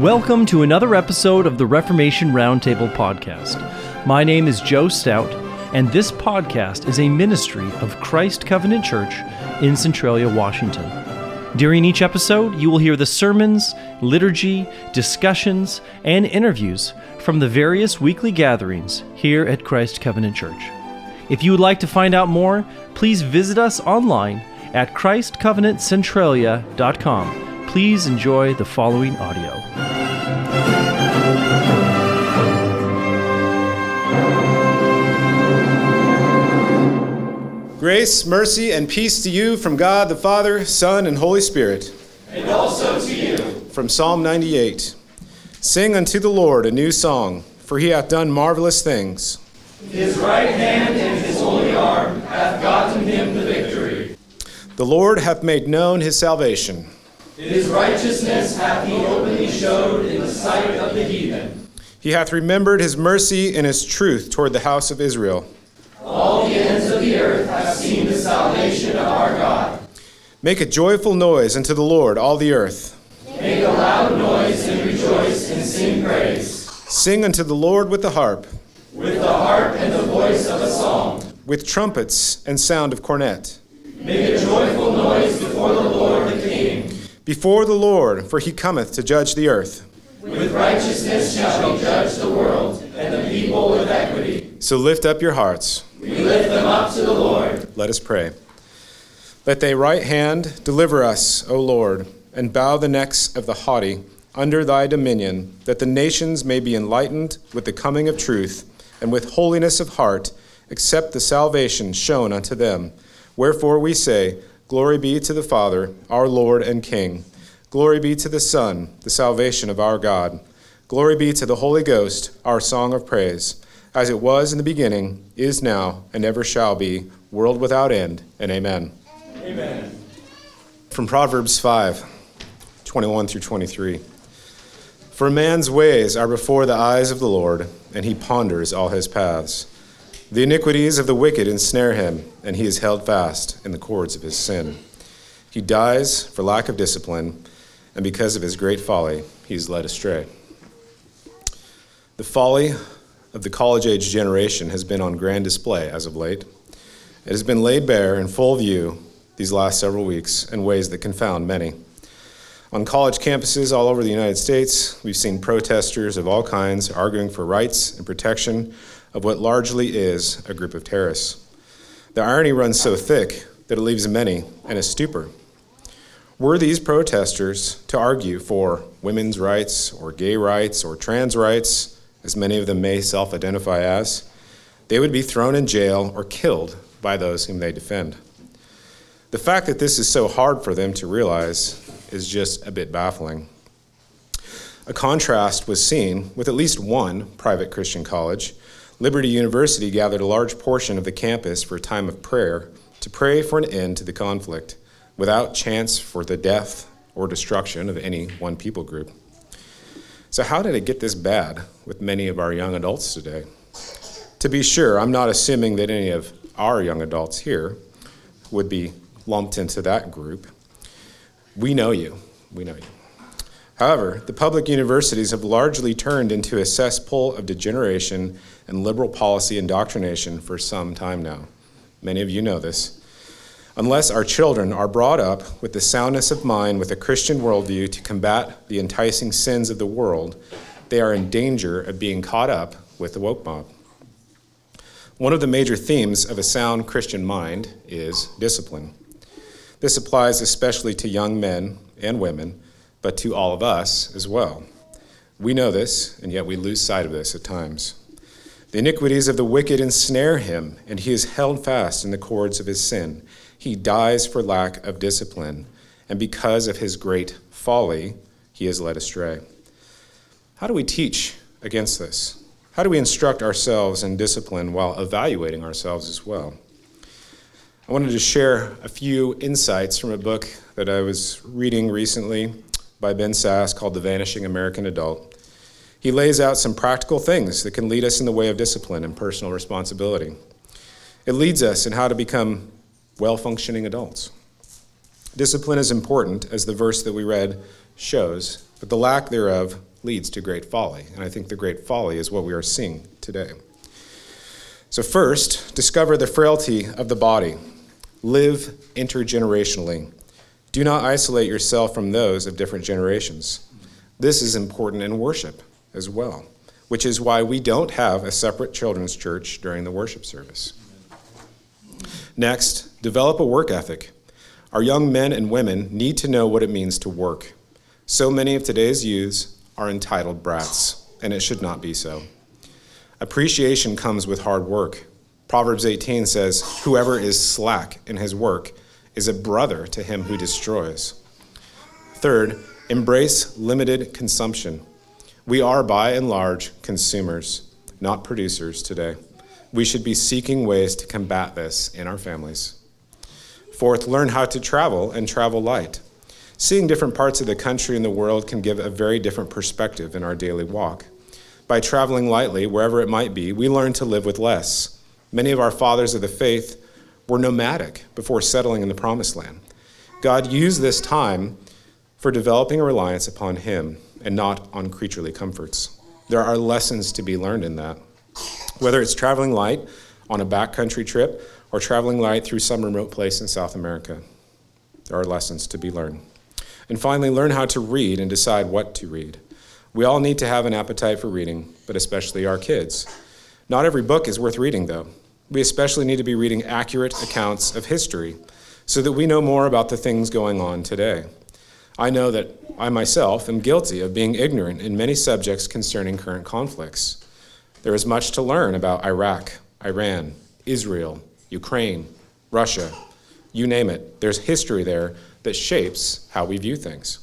Welcome to another episode of the Reformation Roundtable podcast. My name is Joe Stout, and this podcast is a ministry of Christ Covenant Church in Centralia, Washington. During each episode, you will hear the sermons, liturgy, discussions, and interviews from the various weekly gatherings here at Christ Covenant Church. If you would like to find out more, please visit us online at christcovenantcentralia.com. Please enjoy the following audio. Grace, mercy, and peace to you from God the Father, Son, and Holy Spirit. And also to you. From Psalm 98. Sing unto the Lord a new song, for he hath done marvelous things. His right hand and his holy arm hath gotten him the victory. The Lord hath made known his salvation. His righteousness hath he openly showed in the sight of the heathen. He hath remembered his mercy and his truth toward the house of Israel. All the ends of the earth have seen the salvation of our God. Make a joyful noise unto the Lord, all the earth. Make a loud noise and rejoice and sing praise. Sing unto the Lord with the harp. With the harp and the voice of a psalm. With trumpets and sound of cornet. Make a joyful noise before the Lord the King. Before the Lord, for he cometh to judge the earth. With righteousness shall he judge the world, and the people with equity. So lift up your hearts. We lift them up to the Lord. Let us pray. Let thy right hand deliver us, O Lord, and bow the necks of the haughty under thy dominion, that the nations may be enlightened with the coming of truth, and with holiness of heart accept the salvation shown unto them. Wherefore we say, Glory be to the Father, our Lord and King. Glory be to the Son, the salvation of our God. Glory be to the Holy Ghost, our song of praise, as it was in the beginning, is now, and ever shall be, world without end, and amen. Amen. From Proverbs 5:21 through 23. For a man's ways are before the eyes of the Lord, and he ponders all his paths. The iniquities of the wicked ensnare him, and he is held fast in the cords of his sin. He dies for lack of discipline, and because of his great folly, he is led astray. The folly of the college-age generation has been on grand display as of late. It has been laid bare in full view these last several weeks in ways that confound many. On college campuses all over the United States, we've seen protesters of all kinds arguing for rights and protection of what largely is a group of terrorists. The irony runs so thick that it leaves many in a stupor. Were these protesters to argue for women's rights or gay rights or trans rights, as many of them may self-identify as, they would be thrown in jail or killed by those whom they defend. The fact that this is so hard for them to realize is just a bit baffling. A contrast was seen with at least one private Christian college. Liberty University gathered a large portion of the campus for a time of prayer to pray for an end to the conflict, without chance for the death or destruction of any one people group. So how did it get this bad with many of our young adults today? To be sure, I'm not assuming that any of our young adults here would be lumped into that group. We know you. However, the public universities have largely turned into a cesspool of degeneration and liberal policy indoctrination for some time now. Many of you know this. Unless our children are brought up with the soundness of mind with a Christian worldview to combat the enticing sins of the world, they are in danger of being caught up with the woke mob. One of the major themes of a sound Christian mind is discipline. This applies especially to young men and women, but to all of us as well. We know this, and yet we lose sight of this at times. The iniquities of the wicked ensnare him, and he is held fast in the cords of his sin. He dies for lack of discipline, and because of his great folly, he is led astray. How do we teach against this? How do we instruct ourselves in discipline while evaluating ourselves as well? I wanted to share a few insights from a book that I was reading recently by Ben Sass called The Vanishing American Adult. He lays out some practical things that can lead us in the way of discipline and personal responsibility. It leads us in how to become well-functioning adults. Discipline is important, as the verse that we read shows, but the lack thereof leads to great folly. And I think the great folly is what we are seeing today. So first, discover the frailty of the body. Live intergenerationally. Do not isolate yourself from those of different generations. This is important in worship as well, which is why we don't have a separate children's church during the worship service. Next, develop a work ethic. Our young men and women need to know what it means to work. So many of today's youths are entitled brats, and it should not be so. Appreciation comes with hard work. Proverbs 18 says, "Whoever is slack in his work is a brother to him who destroys." Third, embrace limited consumption. We are, by and large, consumers, not producers today. We should be seeking ways to combat this in our families. Fourth, learn how to travel and travel light. Seeing different parts of the country and the world can give a very different perspective in our daily walk. By traveling lightly, wherever it might be, we learn to live with less. Many of our fathers of the faith were nomadic before settling in the Promised Land. God used this time for developing a reliance upon Him and not on creaturely comforts. There are lessons to be learned in that. Whether it's traveling light on a backcountry trip or traveling light through some remote place in South America, there are lessons to be learned. And finally, learn how to read and decide what to read. We all need to have an appetite for reading, but especially our kids. Not every book is worth reading, though. We especially need to be reading accurate accounts of history so that we know more about the things going on today. I know that I myself am guilty of being ignorant in many subjects concerning current conflicts. There is much to learn about Iraq, Iran, Israel, Ukraine, Russia, you name it. There's history there that shapes how we view things.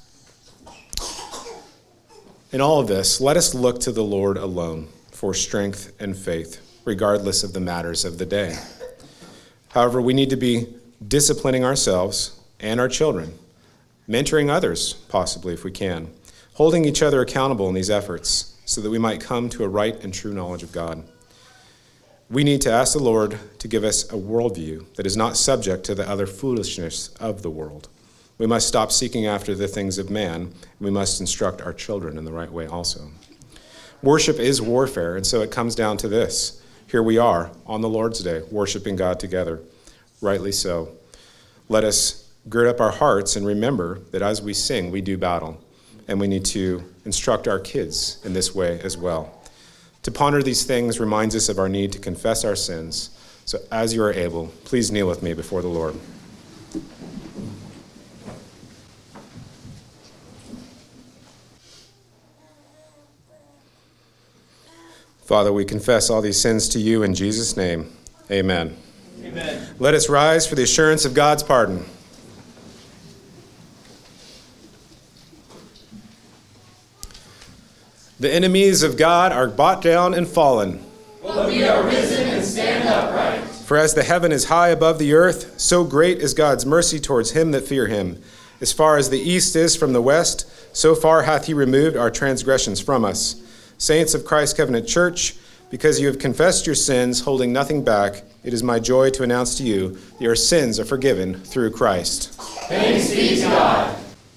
In all of this, let us look to the Lord alone for strength and faith, regardless of the matters of the day. However, we need to be disciplining ourselves and our children, mentoring others, possibly if we can, holding each other accountable in these efforts so that we might come to a right and true knowledge of God. We need to ask the Lord to give us a worldview that is not subject to the other foolishness of the world. We must stop seeking after the things of man, and we must instruct our children in the right way also. Worship is warfare, and so it comes down to this. Here we are on the Lord's Day, worshiping God together. Rightly so. Let us gird up our hearts and remember that as we sing, we do battle, and we need to instruct our kids in this way as well. To ponder these things reminds us of our need to confess our sins. So as you are able, please kneel with me before the Lord. Father, we confess all these sins to you in Jesus' name. Amen. Amen. Let us rise for the assurance of God's pardon. The enemies of God are brought down and fallen. But we are risen and stand upright. For as the heaven is high above the earth, so great is God's mercy towards him that fear him. As far as the east is from the west, so far hath he removed our transgressions from us. Saints of Christ Covenant Church, because you have confessed your sins, holding nothing back, it is my joy to announce to you that your sins are forgiven through Christ. Thanks be to God.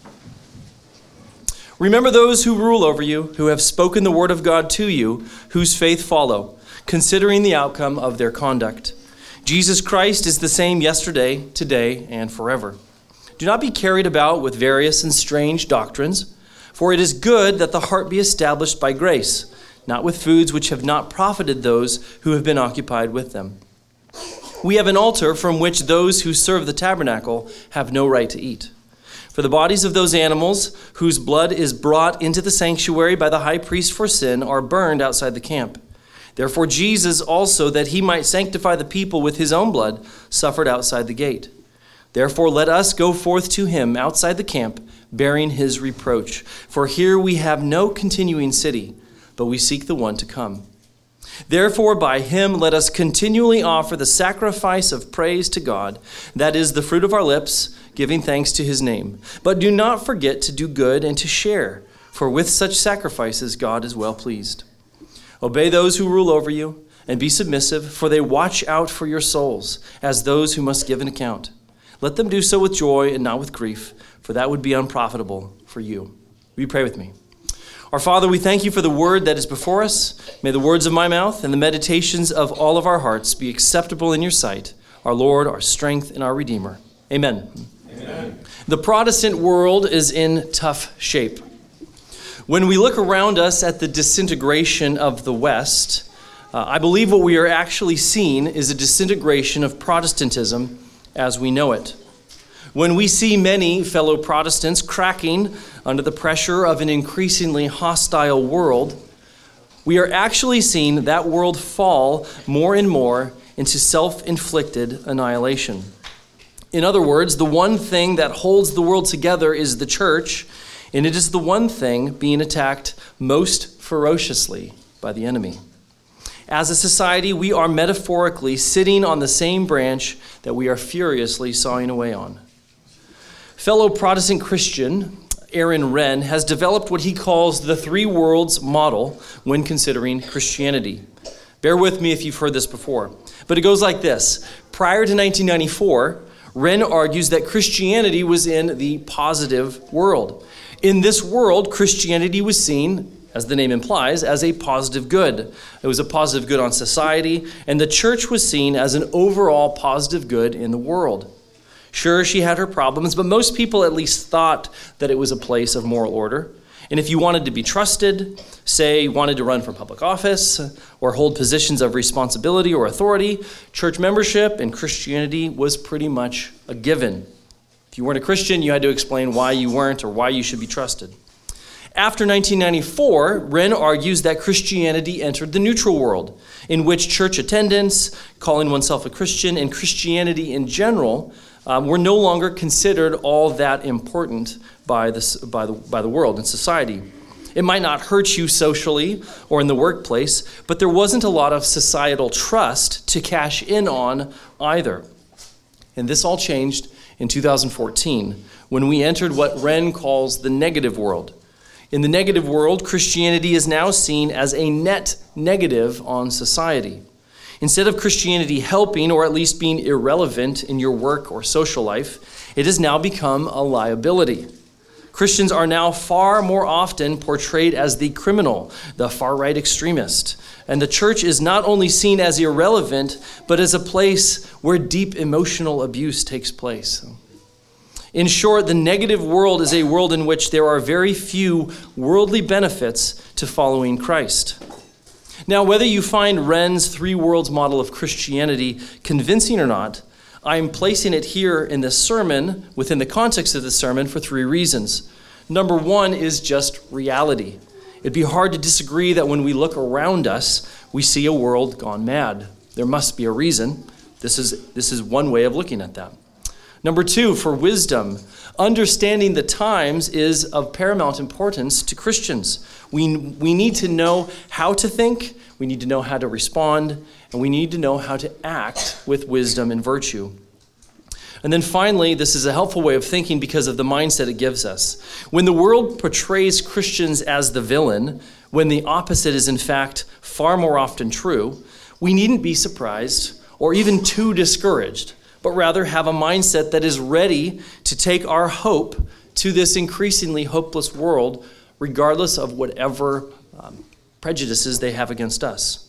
Remember those who rule over you, who have spoken the word of God to you, whose faith follow, considering the outcome of their conduct. Jesus Christ is the same yesterday, today, and forever. Do not be carried about with various and strange doctrines, for it is good that the heart be established by grace, not with foods which have not profited those who have been occupied with them. We have an altar from which those who serve the tabernacle have no right to eat. For the bodies of those animals whose blood is brought into the sanctuary by the high priest for sin are burned outside the camp. Therefore Jesus also, that he might sanctify the people with his own blood, suffered outside the gate. Therefore let us go forth to him outside the camp, bearing his reproach. For here we have no continuing city, but we seek the one to come. Therefore by him let us continually offer the sacrifice of praise to God, that is the fruit of our lips, giving thanks to his name. But do not forget to do good and to share, for with such sacrifices God is well pleased. Obey those who rule over you, and be submissive, for they watch out for your souls, as those who must give an account. Let them do so with joy and not with grief, for that would be unprofitable for you. Will you pray with me? Our Father, we thank you for the word that is before us. May the words of my mouth and the meditations of all of our hearts be acceptable in your sight, our Lord, our strength, and our Redeemer. Amen. Amen. The Protestant world is in tough shape. When we look around us at the disintegration of the West, I believe what we are actually seeing is a disintegration of Protestantism as we know it. When we see many fellow Protestants cracking under the pressure of an increasingly hostile world, we are actually seeing that world fall more and more into self-inflicted annihilation. In other words, the one thing that holds the world together is the church, and it is the one thing being attacked most ferociously by the enemy. As a society, we are metaphorically sitting on the same branch that we are furiously sawing away on. Fellow Protestant Christian Aaron Renn has developed what he calls the three worlds model when considering Christianity. Bear with me if you've heard this before, but it goes like this. Prior to 1994, Renn argues that Christianity was in the positive world. In this world, Christianity was seen, as the name implies, as a positive good. It was a positive good on society, and the church was seen as an overall positive good in the world. Sure, she had her problems, but most people at least thought that it was a place of moral order. And if you wanted to be trusted, say you wanted to run for public office or hold positions of responsibility or authority, church membership in Christianity was pretty much a given. If you weren't a Christian, you had to explain why you weren't or why you should be trusted. After 1994, Renn argues that Christianity entered the neutral world, in which church attendance, calling oneself a Christian, and Christianity in general were no longer considered all that important by the world and society. It might not hurt you socially or in the workplace, but there wasn't a lot of societal trust to cash in on either. And this all changed in 2014 when we entered what Renn calls the negative world. In the negative world, Christianity is now seen as a net negative on society. Instead of Christianity helping or at least being irrelevant in your work or social life, it has now become a liability. Christians are now far more often portrayed as the criminal, the far-right extremist. And the church is not only seen as irrelevant, but as a place where deep emotional abuse takes place. In short, the negative world is a world in which there are very few worldly benefits to following Christ. Now, whether you find Renn's three worlds model of Christianity convincing or not, I'm placing it here in this sermon, within the context of this sermon, for three reasons. Number one is just reality. It'd be hard to disagree that when we look around us, we see a world gone mad. There must be a reason. This is one way of looking at that. Number two, for wisdom, understanding the times is of paramount importance to Christians. We need to know how to think, we need to know how to respond, and we need to know how to act with wisdom and virtue. And then finally, this is a helpful way of thinking because of the mindset it gives us. When the world portrays Christians as the villain, when the opposite is in fact far more often true, we needn't be surprised or even too discouraged, but rather have a mindset that is ready to take our hope to this increasingly hopeless world, regardless of whatever prejudices they have against us.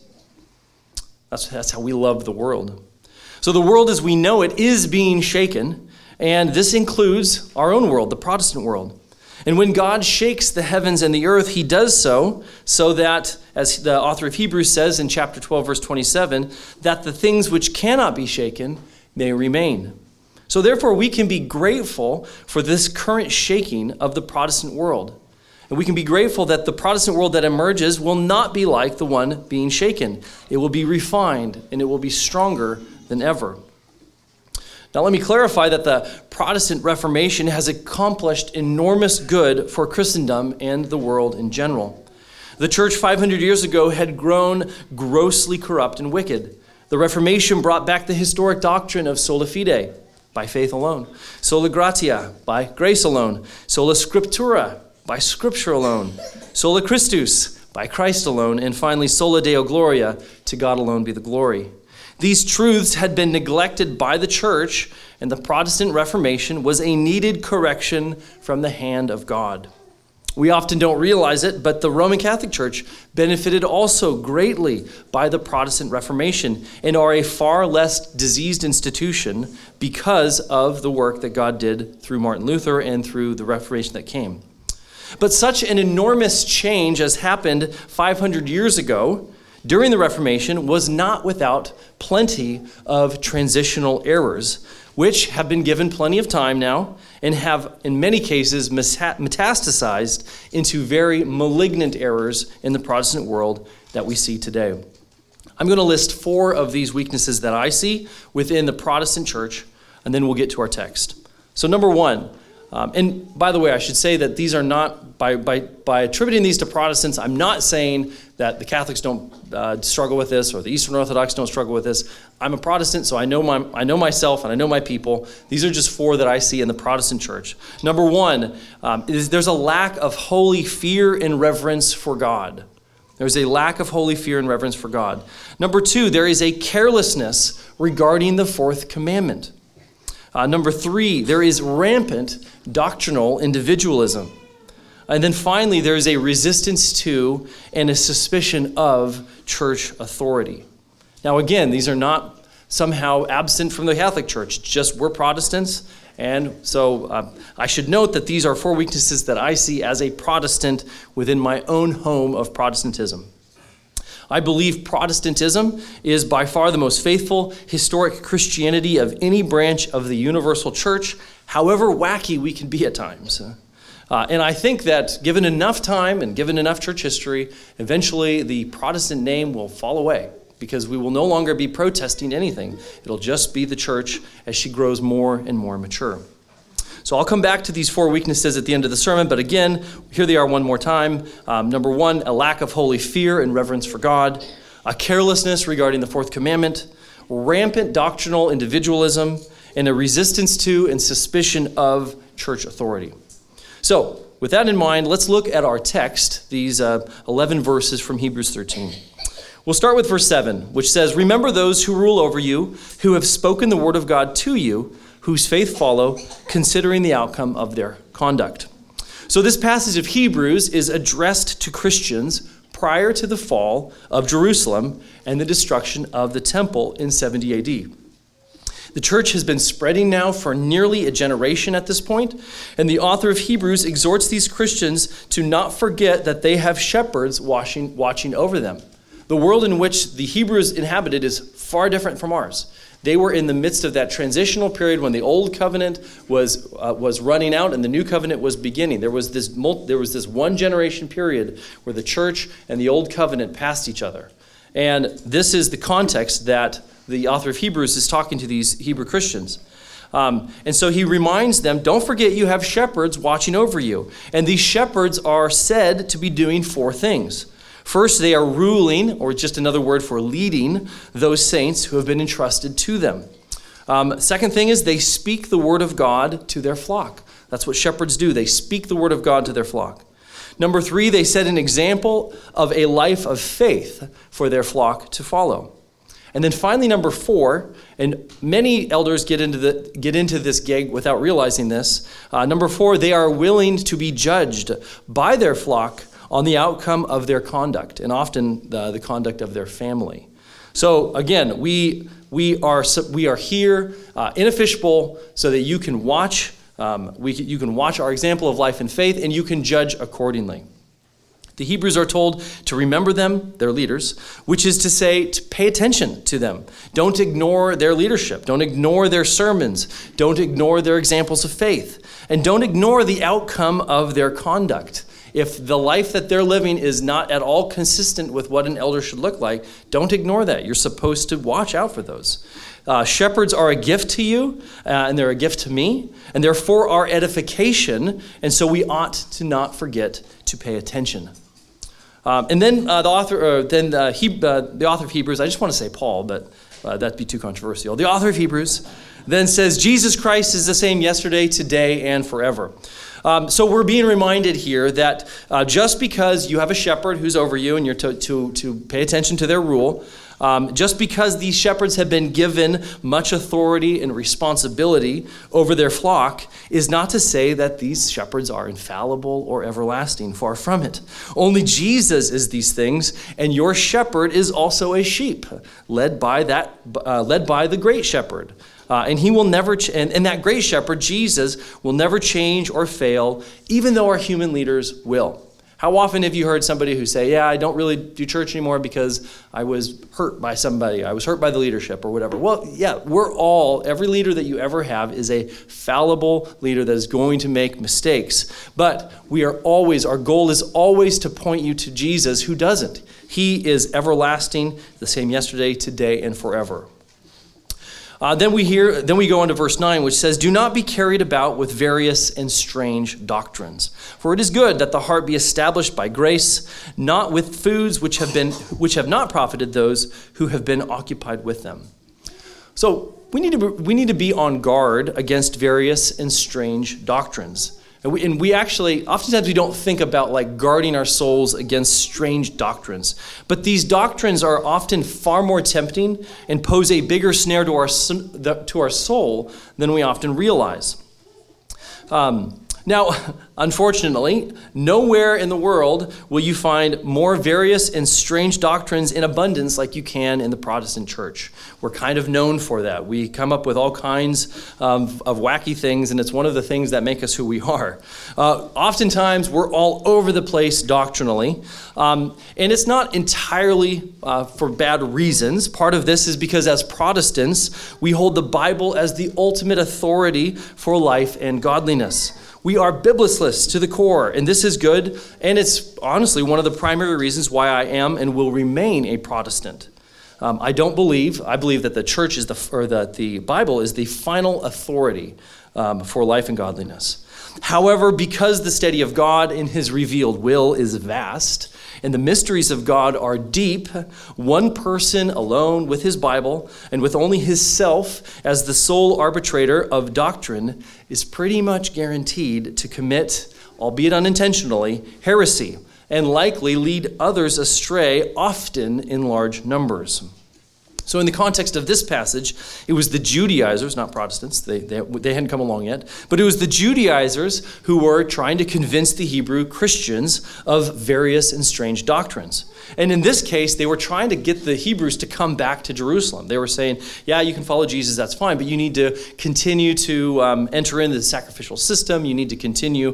That's how we love the world. So the world as we know it is being shaken, and this includes our own world, the Protestant world. And when God shakes the heavens and the earth, he does so that, as the author of Hebrews says in chapter 12, verse 27, that the things which cannot be shaken may remain. So therefore, we can be grateful for this current shaking of the Protestant world. And we can be grateful that the Protestant world that emerges will not be like the one being shaken. It will be refined, and it will be stronger than ever. Now, let me clarify that the Protestant Reformation has accomplished enormous good for Christendom and the world in general. The church 500 years ago had grown grossly corrupt and wicked. The Reformation brought back the historic doctrine of sola fide, by faith alone, sola gratia, by grace alone, sola scriptura, by Scripture alone, sola Christus, by Christ alone, and finally sola Deo gloria, to God alone be the glory. These truths had been neglected by the church, and the Protestant Reformation was a needed correction from the hand of God. We often don't realize it, but the Roman Catholic Church benefited also greatly by the Protestant Reformation and are a far less diseased institution because of the work that God did through Martin Luther and through the Reformation that came. But such an enormous change as happened 500 years ago during the Reformation was not without plenty of transitional errors, which have been given plenty of time now and have, in many cases, metastasized into very malignant errors in the Protestant world that we see today. I'm going to list 4 of these weaknesses that I see within the Protestant church, and then we'll get to our text. So number 1, and by the way, I should say that these are not, by attributing these to Protestants, I'm not saying that the Catholics don't struggle with this or the Eastern Orthodox don't struggle with this. I'm a Protestant, so I know myself and I know my people. These are just 4 that I see in the Protestant church. Number 1, there's a lack of holy fear and reverence for God. There's a lack of holy fear and reverence for God. Number 2, there is a carelessness regarding the 4th commandment. Number 3, there is rampant doctrinal individualism. And then finally, there is a resistance to and a suspicion of church authority. Now again, these are not somehow absent from the Catholic Church, just we're Protestants. And so I should note that these are 4 weaknesses that I see as a Protestant within my own home of Protestantism. I believe Protestantism is by far the most faithful historic Christianity of any branch of the universal church, however wacky we can be at times. And I think that given enough time and given enough church history, eventually the Protestant name will fall away because we will no longer be protesting anything. It'll just be the church as she grows more and more mature. So I'll come back to these 4 weaknesses at the end of the sermon, but again, here they are one more time. Number 1, a lack of holy fear and reverence for God, a carelessness regarding the 4th commandment, rampant doctrinal individualism, and a resistance to and suspicion of church authority. So with that in mind, let's look at our text, these 11 verses from Hebrews 13. We'll start with verse 7, which says, "Remember those who rule over you, who have spoken the word of God to you, whose faith follow, considering the outcome of their conduct." So this passage of Hebrews is addressed to Christians prior to the fall of Jerusalem and the destruction of the temple in 70 AD. The church has been spreading now for nearly a generation at this point, and the author of Hebrews exhorts these Christians to not forget that they have shepherds watching over them. The world in which the Hebrews inhabited is far different from ours. They were in the midst of that transitional period when the old covenant was running out and the new covenant was beginning. There was this one generation period where the church and the old covenant passed each other. And this is the context that the author of Hebrews is talking to these Hebrew Christians. And so he reminds them, don't forget you have shepherds watching over you. And these shepherds are said to be doing 4 things. First, they are ruling, or just another word for leading, those saints who have been entrusted to them. Second thing is they speak the word of God to their flock. That's what shepherds do. They speak the word of God to their flock. Number 3, they set an example of a life of faith for their flock to follow. And then finally, number 4, and many elders get into this gig without realizing this. Number 4, they are willing to be judged by their flock on the outcome of their conduct, and often the conduct of their family. So again, we are here in a fishbowl so that you can watch. You can watch our example of life and faith, and you can judge accordingly. The Hebrews are told to remember them, their leaders, which is to say, to pay attention to them. Don't ignore their leadership. Don't ignore their sermons. Don't ignore their examples of faith. And don't ignore the outcome of their conduct. If the life that they're living is not at all consistent with what an elder should look like, don't ignore that. You're supposed to watch out for those. Shepherds are a gift to you, and they're a gift to me, and they're for our edification, and so we ought to not forget to pay attention. And then the author of Hebrews, I just want to say Paul, but that'd be too controversial. The author of Hebrews then says Jesus Christ is the same yesterday, today, and forever. So we're being reminded here that just because you have a shepherd who's over you and you're to pay attention to their rule, just because these shepherds have been given much authority and responsibility over their flock is not to say that these shepherds are infallible or everlasting. Far from it. Only Jesus is these things, and your shepherd is also a sheep, led by the great shepherd. And he will never, and that great shepherd, Jesus, will never change or fail, even though our human leaders will. How often have you heard somebody who say, yeah, I don't really do church anymore because I was hurt by somebody. I was hurt by the leadership or whatever. Well, yeah, every leader that you ever have is a fallible leader that is going to make mistakes. But our goal is always to point you to Jesus, who doesn't. He is everlasting, the same yesterday, today, and forever. Then we go on to verse 9, which says, "Do not be carried about with various and strange doctrines. For it is good that the heart be established by grace, not with foods which have not profited those who have been occupied with them." So we need to be on guard against various and strange doctrines. And we actually, oftentimes we don't think about like guarding our souls against strange doctrines. But these doctrines are often far more tempting and pose a bigger snare to our soul than we often realize. Now, unfortunately, nowhere in the world will you find more various and strange doctrines in abundance like you can in the Protestant church. We're kind of known for that. We come up with all kinds of wacky things, and it's one of the things that make us who we are. Oftentimes, we're all over the place doctrinally, and it's not entirely for bad reasons. Part of this is because as Protestants, we hold the Bible as the ultimate authority for life and godliness. We are biblicists to the core, and this is good, and it's honestly one of the primary reasons why I am and will remain a Protestant. I believe that the church that the Bible is the final authority for life and godliness. However, because the study of God in his revealed will is vast, and the mysteries of God are deep, one person alone with his Bible and with only his self as the sole arbitrator of doctrine is pretty much guaranteed to commit, albeit unintentionally, heresy and likely lead others astray, often in large numbers. So in the context of this passage, it was the Judaizers, not Protestants, they hadn't come along yet, but it was the Judaizers who were trying to convince the Hebrew Christians of various and strange doctrines. And in this case, they were trying to get the Hebrews to come back to Jerusalem. They were saying, yeah, you can follow Jesus, that's fine, but you need to continue to enter into the sacrificial system. You need to continue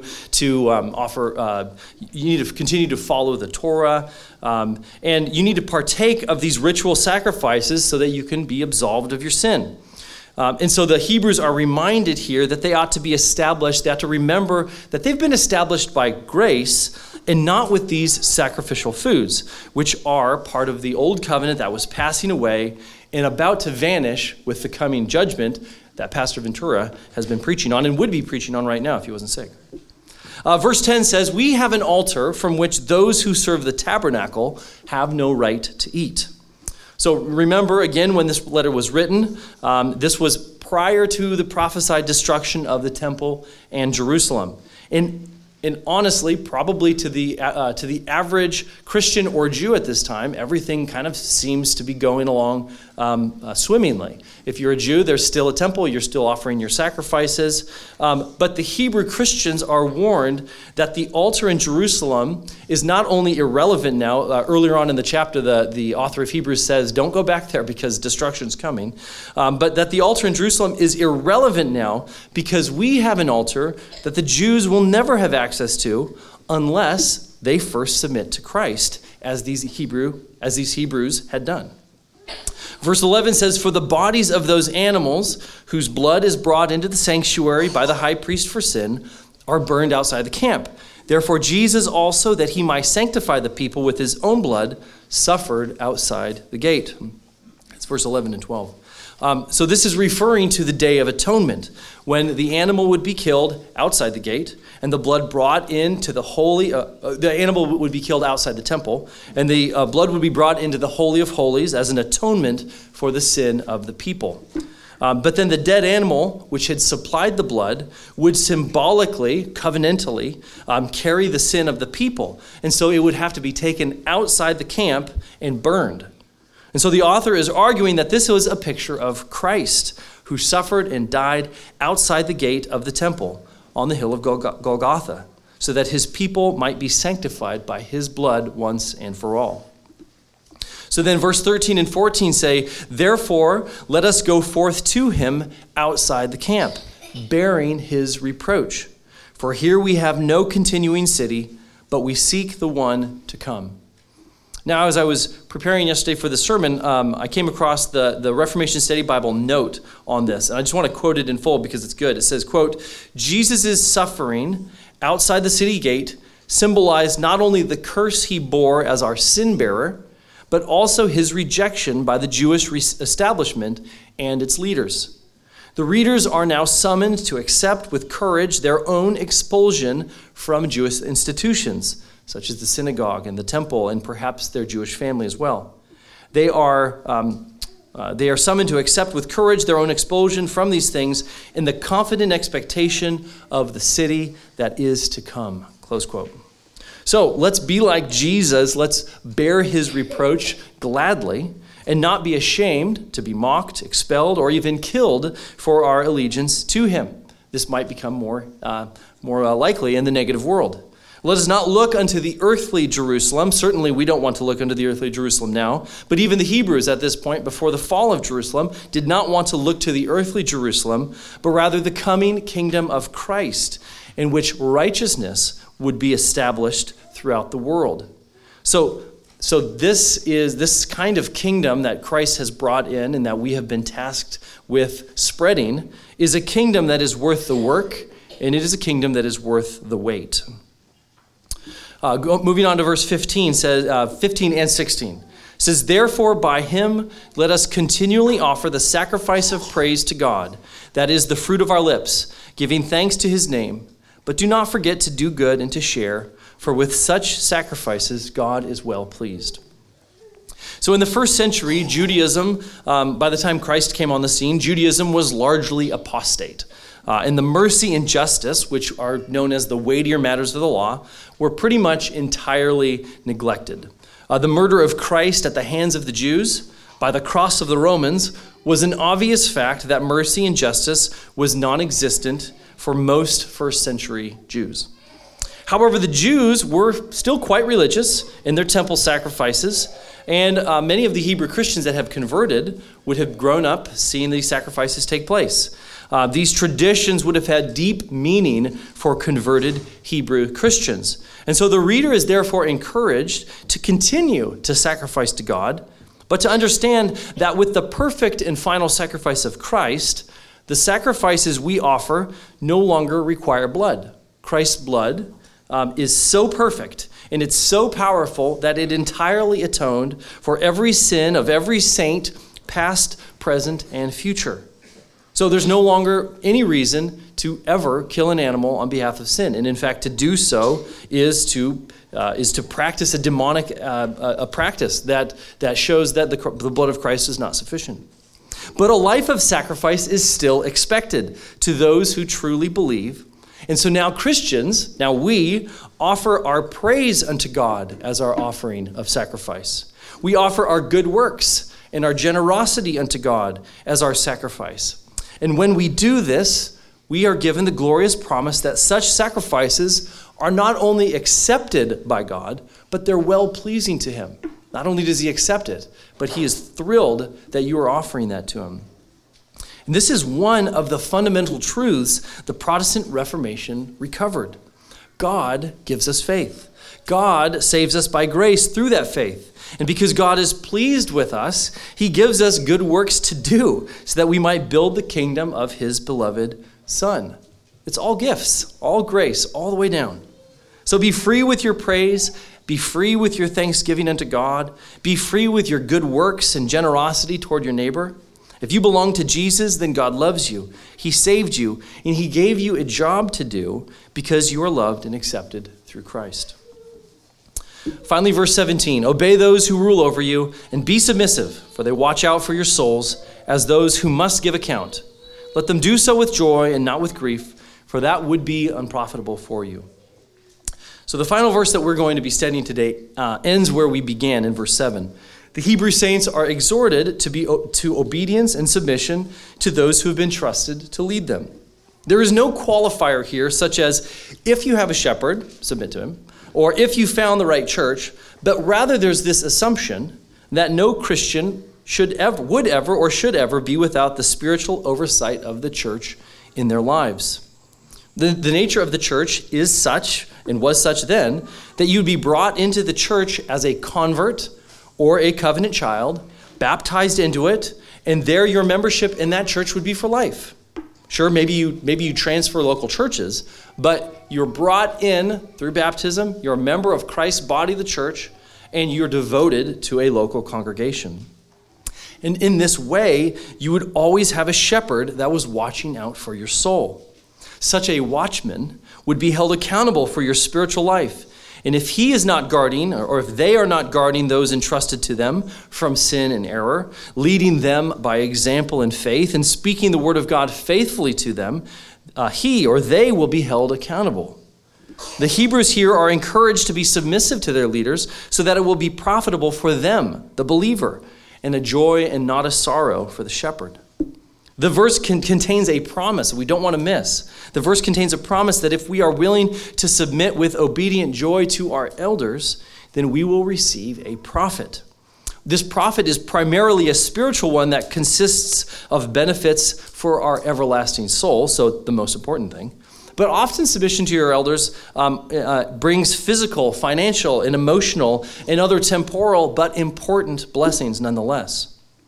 to you need to continue to follow the Torah. And you need to partake of these ritual sacrifices so that you can be absolved of your sin. And so the Hebrews are reminded here that they ought to be established. They ought to remember that they've been established by grace and not with these sacrificial foods, which are part of the old covenant that was passing away and about to vanish with the coming judgment that Pastor Ventura has been preaching on and would be preaching on right now if he wasn't sick. Verse 10 says, "We have an altar from which those who serve the tabernacle have no right to eat." So remember, again, when this letter was written, this was prior to the prophesied destruction of the temple and Jerusalem. And honestly, probably to the average Christian or Jew at this time, everything kind of seems to be going along swimmingly. If you're a Jew, there's still a temple. You're still offering your sacrifices. But the Hebrew Christians are warned that the altar in Jerusalem is not only irrelevant now. Earlier on in the chapter, the author of Hebrews says, don't go back there because destruction's coming. But that the altar in Jerusalem is irrelevant now because we have an altar that the Jews will never have access to unless they first submit to Christ, as these Hebrews had done. Verse 11 says, "For the bodies of those animals whose blood is brought into the sanctuary by the high priest for sin are burned outside the camp. Therefore Jesus also, that he might sanctify the people with his own blood, suffered outside the gate." It's verse 11 and 12. So this is referring to the Day of Atonement, when the animal would be killed outside the gate, and the blood brought into the holy. The animal would be killed outside the temple, and the blood would be brought into the Holy of Holies as an atonement for the sin of the people. But then the dead animal, which had supplied the blood, would symbolically, covenantally, carry the sin of the people. And so it would have to be taken outside the camp and burned. And so the author is arguing that this was a picture of Christ, who suffered and died outside the gate of the temple on the hill of Golgotha, so that his people might be sanctified by his blood once and for all. So then verse 13 and 14 say, "Therefore, let us go forth to him outside the camp, bearing his reproach. For here we have no continuing city, but we seek the one to come." Now, as I was preparing yesterday for the sermon, I came across the Reformation Study Bible note on this. And I just want to quote it in full because it's good. It says, quote, "Jesus' suffering outside the city gate symbolized not only the curse he bore as our sin bearer, but also his rejection by the Jewish establishment and its leaders. The readers are now summoned to accept with courage their own expulsion from Jewish institutions, such as the synagogue and the temple, and perhaps their Jewish family as well. They are summoned to accept with courage their own expulsion from these things in the confident expectation of the city that is to come." Close quote. So let's be like Jesus. Let's bear his reproach gladly and not be ashamed to be mocked, expelled, or even killed for our allegiance to him. This might become more likely in the negative world. Let us not look unto the earthly Jerusalem. Certainly we don't want to look unto the earthly Jerusalem now. But even the Hebrews at this point, before the fall of Jerusalem, did not want to look to the earthly Jerusalem, but rather the coming kingdom of Christ, in which righteousness would be established throughout the world. So this kind of kingdom that Christ has brought in and that we have been tasked with spreading is a kingdom that is worth the work, and it is a kingdom that is worth the wait. Moving on to verse 15, says 15 and 16. It says, "Therefore by him let us continually offer the sacrifice of praise to God, that is the fruit of our lips, giving thanks to his name. But do not forget to do good and to share, for with such sacrifices God is well pleased." So in the first century, Judaism, by the time Christ came on the scene, Judaism was largely apostate. And the mercy and justice, which are known as the weightier matters of the law, were pretty much entirely neglected. The murder of Christ at the hands of the Jews by the cross of the Romans was an obvious fact that mercy and justice was non-existent for most first century Jews. However, the Jews were still quite religious in their temple sacrifices, and many of the Hebrew Christians that have converted would have grown up seeing these sacrifices take place. These traditions would have had deep meaning for converted Hebrew Christians. And so the reader is therefore encouraged to continue to sacrifice to God, but to understand that with the perfect and final sacrifice of Christ, the sacrifices we offer no longer require blood. Christ's blood is so perfect and it's so powerful that it entirely atoned for every sin of every saint, past, present, and future. So there's no longer any reason to ever kill an animal on behalf of sin. And in fact, to do so is to practice a demonic a practice that shows that the blood of Christ is not sufficient. But a life of sacrifice is still expected to those who truly believe. And so now Christians, we offer our praise unto God as our offering of sacrifice. We offer our good works and our generosity unto God as our sacrifice. And when we do this, we are given the glorious promise that such sacrifices are not only accepted by God, but they're well-pleasing to him. Not only does he accept it, but he is thrilled that you are offering that to him. And this is one of the fundamental truths the Protestant Reformation recovered. God gives us faith. God saves us by grace through that faith. And because God is pleased with us, he gives us good works to do so that we might build the kingdom of his beloved Son. It's all gifts, all grace, all the way down. So be free with your praise. Be free with your thanksgiving unto God. Be free with your good works and generosity toward your neighbor. If you belong to Jesus, then God loves you. He saved you, and he gave you a job to do because you are loved and accepted through Christ. Finally, verse 17, obey those who rule over you and be submissive, for they watch out for your souls as those who must give account. Let them do so with joy and not with grief, for that would be unprofitable for you. So the final verse that we're going to be studying today ends where we began in verse 7. The Hebrew saints are exhorted to obedience and submission to those who have been trusted to lead them. There is no qualifier here, such as if you have a shepherd, submit to him, or if you found the right church, but rather there's this assumption that no Christian should ever be without the spiritual oversight of the church in their lives. The nature of the church is such, and was such then, that you'd be brought into the church as a convert or a covenant child, baptized into it, and there your membership in that church would be for life. Sure, maybe you transfer local churches, but you're brought in through baptism, you're a member of Christ's body, the church, and you're devoted to a local congregation. And in this way, you would always have a shepherd that was watching out for your soul. Such a watchman would be held accountable for your spiritual life. And if he is not guarding, or if they are not guarding those entrusted to them from sin and error, leading them by example and faith, and speaking the word of God faithfully to them, he or they will be held accountable. The Hebrews here are encouraged to be submissive to their leaders so that it will be profitable for them, the believer, and a joy and not a sorrow for the shepherd. The verse contains a promise we don't want to miss. The verse contains a promise that if we are willing to submit with obedient joy to our elders, then we will receive a profit. This profit is primarily a spiritual one that consists of benefits for our everlasting soul, so the most important thing. But often submission to your elders brings physical, financial, and emotional, and other temporal but important blessings nonetheless.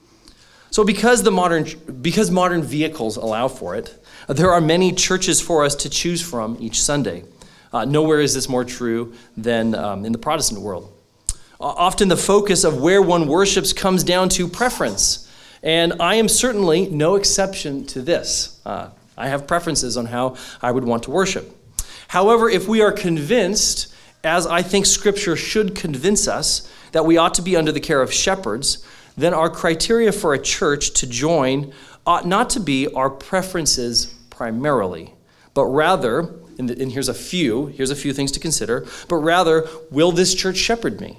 So because modern vehicles allow for it, there are many churches for us to choose from each Sunday. Nowhere is this more true than in the Protestant world. Often the focus of where one worships comes down to preference, and I am certainly no exception to this. I have preferences on how I would want to worship. However, if we are convinced, as I think Scripture should convince us, that we ought to be under the care of shepherds, then our criteria for a church to join ought not to be our preferences primarily, but rather, and here's a few things to consider, but rather, will this church shepherd me?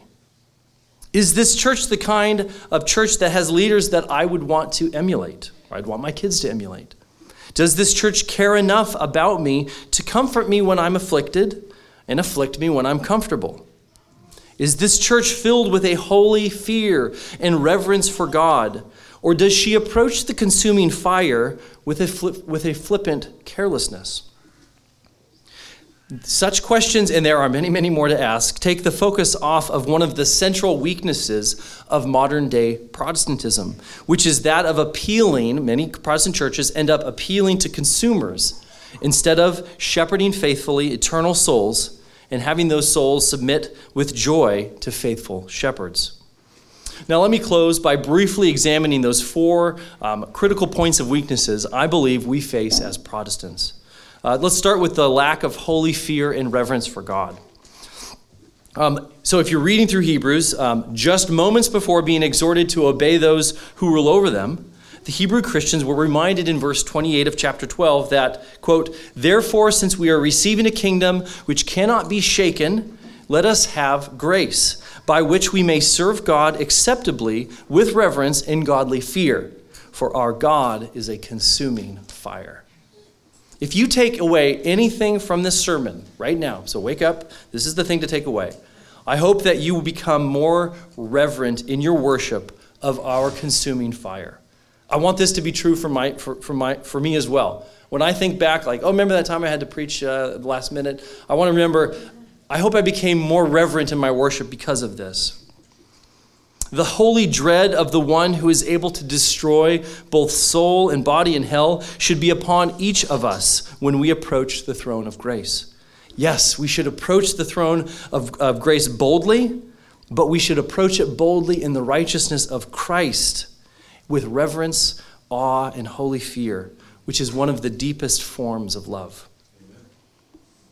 Is this church the kind of church that has leaders that I would want to emulate, or I'd want my kids to emulate? Does this church care enough about me to comfort me when I'm afflicted and afflict me when I'm comfortable? Is this church filled with a holy fear and reverence for God? Or does she approach the consuming fire with a flippant carelessness? Such questions, and there are many, many more to ask, take the focus off of one of the central weaknesses of modern-day Protestantism, which is that of many Protestant churches end up appealing to consumers instead of shepherding faithfully eternal souls and having those souls submit with joy to faithful shepherds. Now let me close by briefly examining those four critical points of weaknesses I believe we face as Protestants. Let's start with the lack of holy fear and reverence for God. So if you're reading through Hebrews, just moments before being exhorted to obey those who rule over them, the Hebrew Christians were reminded in verse 28 of chapter 12 that, quote, "Therefore, since we are receiving a kingdom which cannot be shaken, let us have grace, by which we may serve God acceptably with reverence and godly fear. For our God is a consuming fire." If you take away anything from this sermon right now, so wake up, this is the thing to take away. I hope that you will become more reverent in your worship of our consuming fire. I want this to be true for me as well. When I think back, like, oh, remember that time I had to preach the last minute? I want to remember, I hope I became more reverent in my worship because of this. The holy dread of the one who is able to destroy both soul and body in hell should be upon each of us when we approach the throne of grace. Yes, we should approach the throne of grace boldly, but we should approach it boldly in the righteousness of Christ, with reverence, awe, and holy fear, which is one of the deepest forms of love.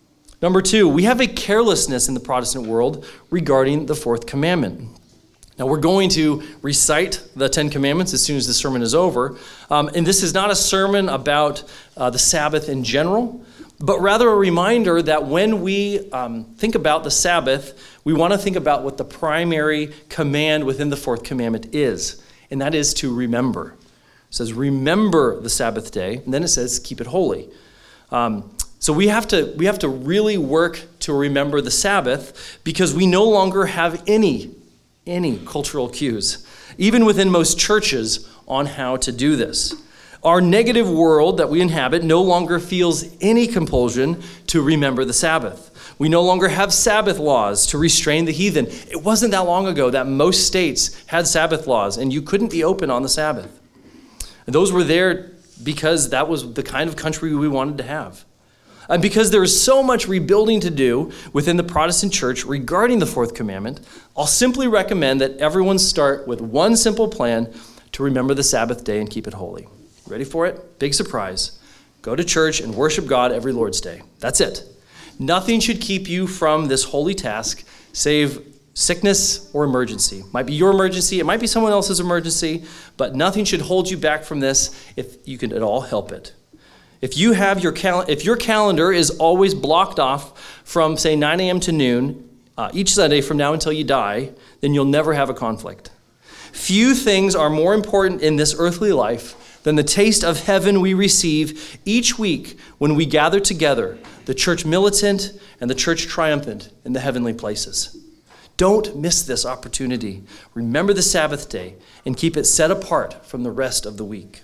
Number two, we have a carelessness in the Protestant world regarding the fourth commandment. Now, we're going to recite the Ten Commandments as soon as the sermon is over. And this is not a sermon about the Sabbath in general, but rather a reminder that when we think about the Sabbath, we want to think about what the primary command within the fourth commandment is, and that is to remember. It says, remember the Sabbath day, and then it says, keep it holy. So we have to really work to remember the Sabbath because we no longer have any cultural cues, even within most churches, on how to do this. Our negative world that we inhabit no longer feels any compulsion to remember the Sabbath. We no longer have Sabbath laws to restrain the heathen. It wasn't that long ago that most states had Sabbath laws, and you couldn't be open on the Sabbath. And those were there because that was the kind of country we wanted to have. And because there is so much rebuilding to do within the Protestant church regarding the fourth commandment, I'll simply recommend that everyone start with one simple plan to remember the Sabbath day and keep it holy. Ready for it? Big surprise. Go to church and worship God every Lord's Day. That's it. Nothing should keep you from this holy task save sickness or emergency. It might be your emergency, it might be someone else's emergency, but nothing should hold you back from this if you can at all help it. If your calendar is always blocked off from, say, 9 a.m. to noon each Sunday from now until you die, then you'll never have a conflict. Few things are more important in this earthly life than the taste of heaven we receive each week when we gather together, the church militant and the church triumphant in the heavenly places. Don't miss this opportunity. Remember the Sabbath day and keep it set apart from the rest of the week.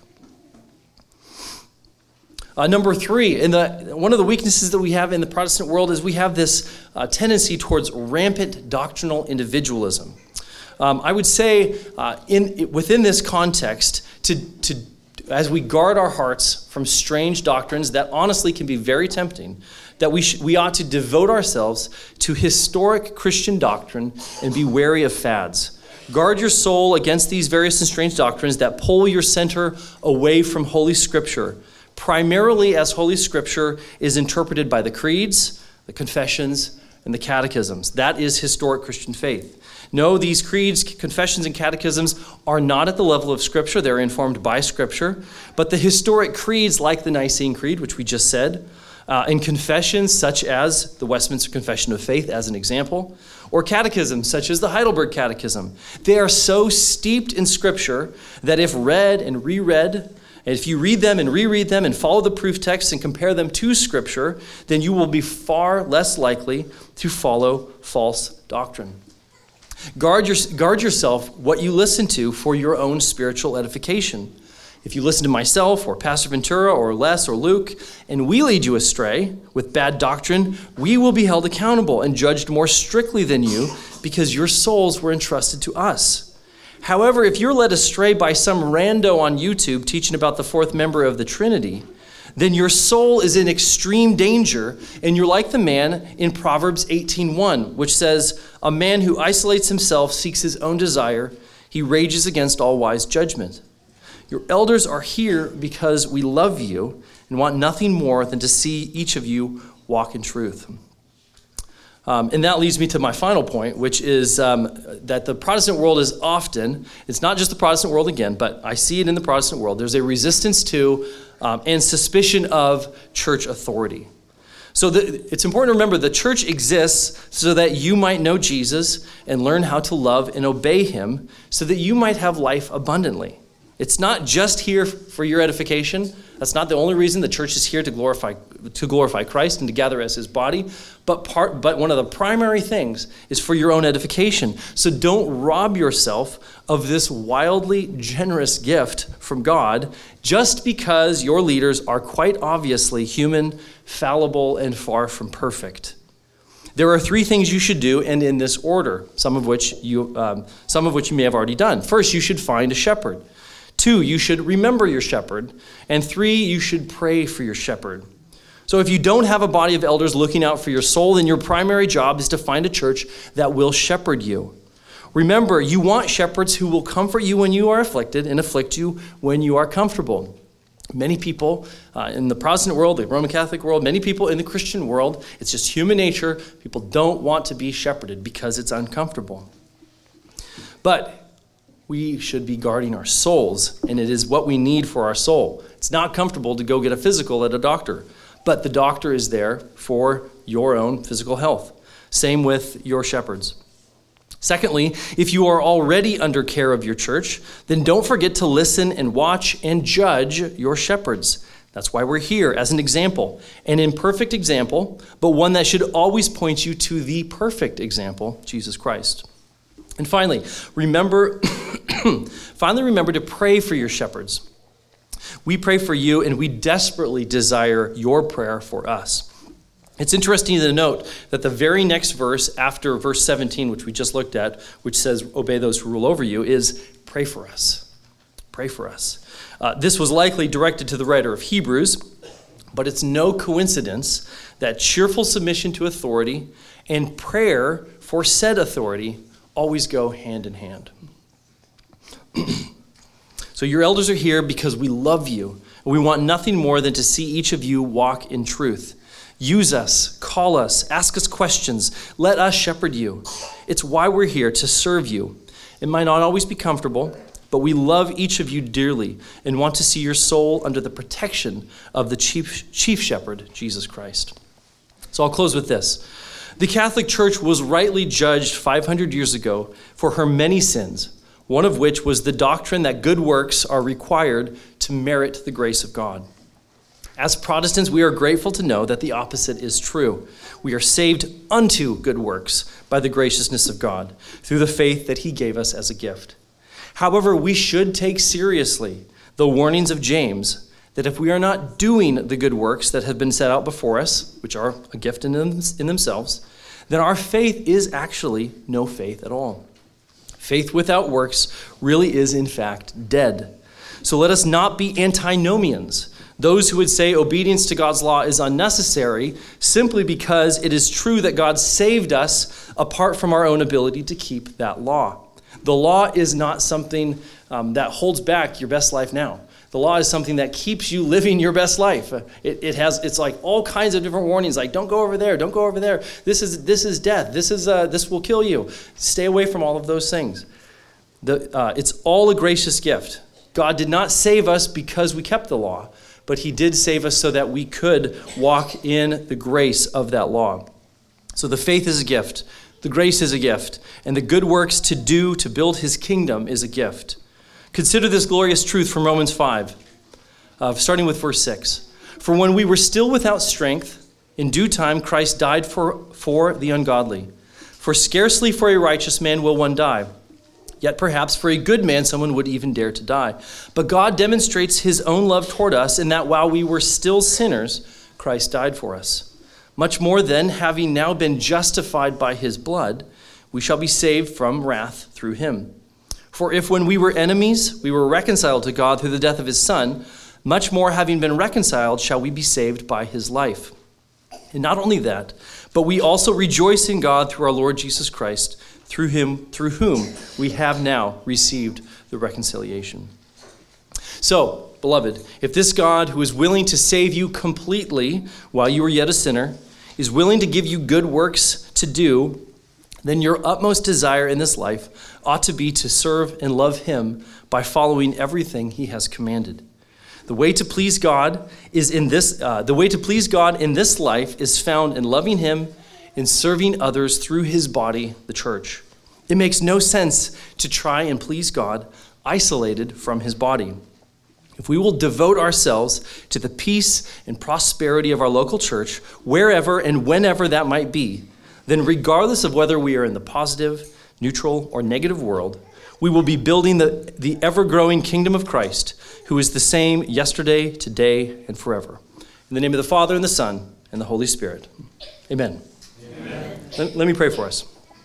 Number three, one of the weaknesses that we have in the Protestant world is we have this tendency towards rampant doctrinal individualism. I would say within this context, as we guard our hearts from strange doctrines that honestly can be very tempting, that we ought to devote ourselves to historic Christian doctrine and be wary of fads. Guard your soul against these various and strange doctrines that pull your center away from Holy Scripture, primarily as Holy Scripture is interpreted by the creeds, the confessions, and the catechisms. That is historic Christian faith. No, these creeds, confessions, and catechisms are not at the level of Scripture. They're informed by Scripture. But the historic creeds, like the Nicene Creed, which we just said, and confessions such as the Westminster Confession of Faith, as an example, or catechisms such as the Heidelberg Catechism, they are so steeped in Scripture that if read and reread, and if you read them and reread them and follow the proof texts and compare them to Scripture, then you will be far less likely to follow false doctrine. Guard yourself what you listen to for your own spiritual edification. If you listen to myself or Pastor Ventura or Les or Luke, and we lead you astray with bad doctrine, we will be held accountable and judged more strictly than you because your souls were entrusted to us. However, if you're led astray by some rando on YouTube teaching about the fourth member of the Trinity, then your soul is in extreme danger, and you're like the man in Proverbs 18:1, which says, "A man who isolates himself seeks his own desire. He rages against all wise judgment." Your elders are here because we love you and want nothing more than to see each of you walk in truth. And that leads me to my final point, which is that the Protestant world is often, it's not just the Protestant world again, but I see it in the Protestant world, there's a resistance to and suspicion of church authority. So it's important to remember the church exists so that you might know Jesus and learn how to love and obey him so that you might have life abundantly. It's not just here for your edification. That's not the only reason the church is here to glorify Christ and to gather as his body. But one of the primary things is for your own edification. So don't rob yourself of this wildly generous gift from God just because your leaders are quite obviously human, fallible, and far from perfect. There are three things you should do, and in this order, some of which you may have already done. First, you should find a shepherd. 2, you should remember your shepherd. And 3, you should pray for your shepherd. So if you don't have a body of elders looking out for your soul, then your primary job is to find a church that will shepherd you. Remember, you want shepherds who will comfort you when you are afflicted and afflict you when you are comfortable. Many people in the Protestant world, the Roman Catholic world, many people in the Christian world, it's just human nature. People don't want to be shepherded because it's uncomfortable. But we should be guarding our souls, and it is what we need for our soul. It's not comfortable to go get a physical at a doctor, but the doctor is there for your own physical health. Same with your shepherds. Secondly, if you are already under care of your church, then don't forget to listen and watch and judge your shepherds. That's why we're here as an example, an imperfect example, but one that should always point you to the perfect example, Jesus Christ. And finally, remember to pray for your shepherds. We pray for you, and we desperately desire your prayer for us. It's interesting to note that the very next verse after verse 17, which we just looked at, which says, obey those who rule over you, is pray for us. Pray for us. This was likely directed to the writer of Hebrews, but it's no coincidence that cheerful submission to authority and prayer for said authority always go hand in hand. So your elders are here because we love you. We want nothing more than to see each of you walk in truth. Use us, call us, ask us questions. Let us shepherd you. It's why we're here, to serve you. It might not always be comfortable, but we love each of you dearly and want to see your soul under the protection of the chief shepherd, Jesus Christ. So I'll close with this. The Catholic Church was rightly judged 500 years ago for her many sins, one of which was the doctrine that good works are required to merit the grace of God. As Protestants, we are grateful to know that the opposite is true. We are saved unto good works by the graciousness of God through the faith that he gave us as a gift. However, we should take seriously the warnings of James that if we are not doing the good works that have been set out before us, which are a gift in themselves, then our faith is actually no faith at all. Faith without works really is, in fact, dead. So let us not be antinomians, those who would say obedience to God's law is unnecessary simply because it is true that God saved us apart from our own ability to keep that law. The law is not something that holds back your best life now. The law is something that keeps you living your best life. It's like all kinds of different warnings, like don't go over there, don't go over there. This is death. This will kill you. Stay away from all of those things. It's all a gracious gift. God did not save us because we kept the law, but he did save us so that we could walk in the grace of that law. So the faith is a gift, the grace is a gift, and the good works to do to build his kingdom is a gift. Consider this glorious truth from Romans 5, starting with verse 6. For when we were still without strength, in due time Christ died for the ungodly. For scarcely for a righteous man will one die. Yet perhaps for a good man someone would even dare to die. But God demonstrates his own love toward us in that while we were still sinners, Christ died for us. Much more then, having now been justified by his blood, we shall be saved from wrath through him. For if when we were enemies, we were reconciled to God through the death of his Son, much more having been reconciled shall we be saved by his life. And not only that, but we also rejoice in God through our Lord Jesus Christ, through whom we have now received the reconciliation. So, beloved, if this God who is willing to save you completely while you were yet a sinner, is willing to give you good works to do, then your utmost desire in this life ought to be to serve and love him by following everything he has commanded. The way to please God in this life is found in loving him and serving others through his body, the church. It makes no sense to try and please God isolated from his body. If we will devote ourselves to the peace and prosperity of our local church, wherever and whenever that might be, then regardless of whether we are in the positive, neutral, or negative world, we will be building the ever-growing kingdom of Christ, who is the same yesterday, today, and forever. In the name of the Father, and the Son, and the Holy Spirit. Amen. Amen. Let me pray for us.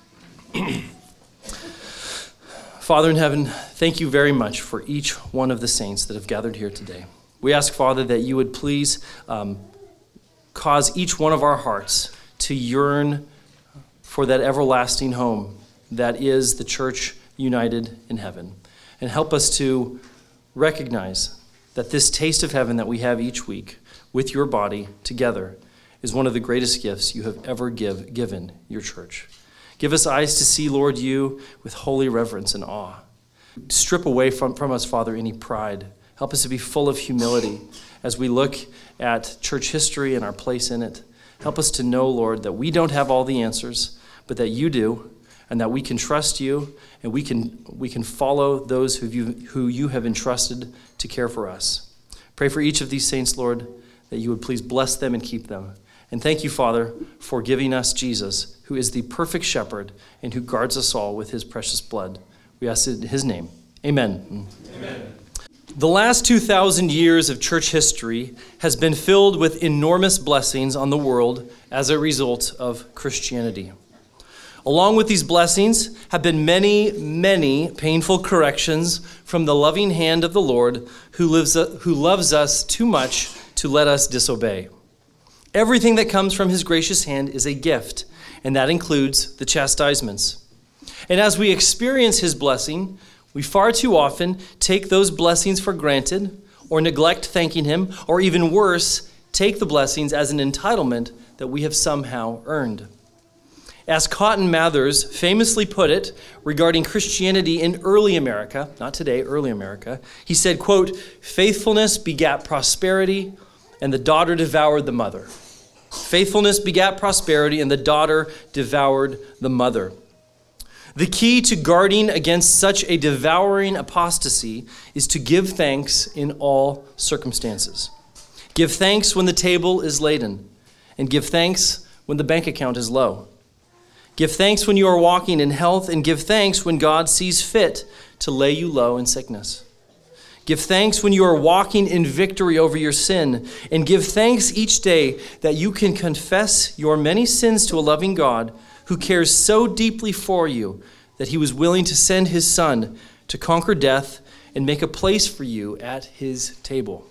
Father in heaven, thank you very much for each one of the saints that have gathered here today. We ask, Father, that you would please cause each one of our hearts to yearn for that everlasting home that is the church united in heaven. And help us to recognize that this taste of heaven that we have each week with your body together is one of the greatest gifts you have ever given your church. Give us eyes to see, Lord, you with holy reverence and awe. Strip away from us, Father, any pride. Help us to be full of humility as we look at church history and our place in it. Help us to know, Lord, that we don't have all the answers, but that you do, and that we can trust you, and we can follow those who you have entrusted to care for us. Pray for each of these saints, Lord, that you would please bless them and keep them. And thank you, Father, for giving us Jesus, who is the perfect shepherd and who guards us all with his precious blood. We ask it in his name. Amen. Amen. The last 2,000 years of church history has been filled with enormous blessings on the world as a result of Christianity. Along with these blessings have been many, many painful corrections from the loving hand of the Lord who loves us too much to let us disobey. Everything that comes from his gracious hand is a gift, and that includes the chastisements. And as we experience his blessing, we far too often take those blessings for granted or neglect thanking him, or even worse, take the blessings as an entitlement that we have somehow earned. As Cotton Mather's famously put it regarding Christianity in early America, not today, early America, he said, quote, "Faithfulness begat prosperity, and the daughter devoured the mother." Faithfulness begat prosperity, and the daughter devoured the mother. The key to guarding against such a devouring apostasy is to give thanks in all circumstances. Give thanks when the table is laden, and give thanks when the bank account is low. Give thanks when you are walking in health, and give thanks when God sees fit to lay you low in sickness. Give thanks when you are walking in victory over your sin, and give thanks each day that you can confess your many sins to a loving God who cares so deeply for you that he was willing to send his Son to conquer death and make a place for you at his table.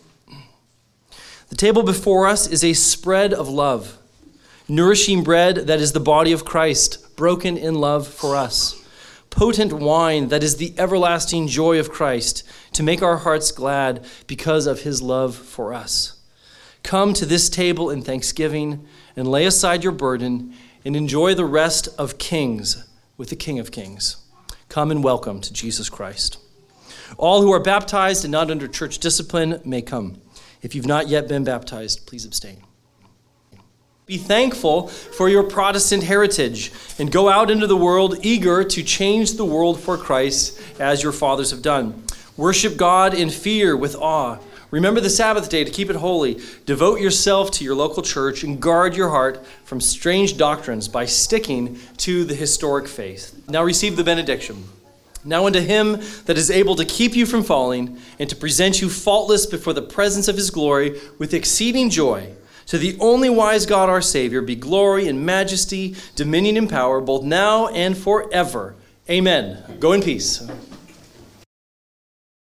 The table before us is a spread of love, nourishing bread that is the body of Christ, broken in love for us. Potent wine that is the everlasting joy of Christ, to make our hearts glad because of his love for us. Come to this table in thanksgiving and lay aside your burden and enjoy the rest of kings with the King of Kings. Come and welcome to Jesus Christ. All who are baptized and not under church discipline may come. If you've not yet been baptized, please abstain. Be thankful for your Protestant heritage and go out into the world eager to change the world for Christ as your fathers have done. Worship God in fear with awe. Remember the Sabbath day to keep it holy. Devote yourself to your local church and guard your heart from strange doctrines by sticking to the historic faith. Now receive the benediction. Now unto him that is able to keep you from falling and to present you faultless before the presence of his glory with exceeding joy, to the only wise God our Savior, be glory and majesty, dominion and power, both now and forever. Amen. Go in peace.